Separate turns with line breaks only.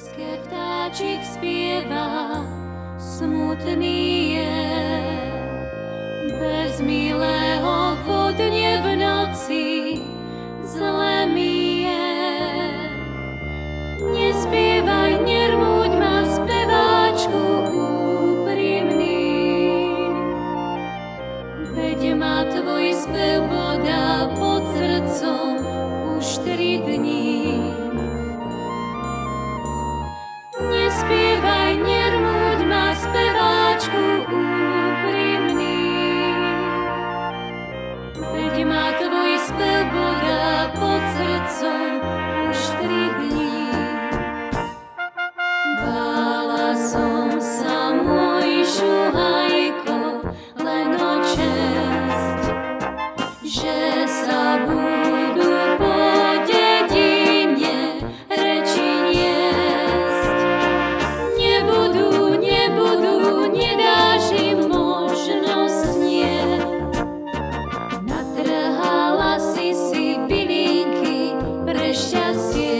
Keď vtáčik spieva, smutný je, bez milého vodne v noci, zle mi je. Nespievaj, nermuď ma, speváčku úprimný, veď ma tvoj spev bodá pod srdcom už 3 dní. Nespievaj, nermuď ma, speváčku úprimný, veď ma tvoj spev bodá pod srdcom už 3 dní. Bála som sa, môj šuhajko, len o čest, že sa budú po dedine reči niesť. Nebudú, nedáš im možnosť, nie. Natrhala si bylinky pre šťastie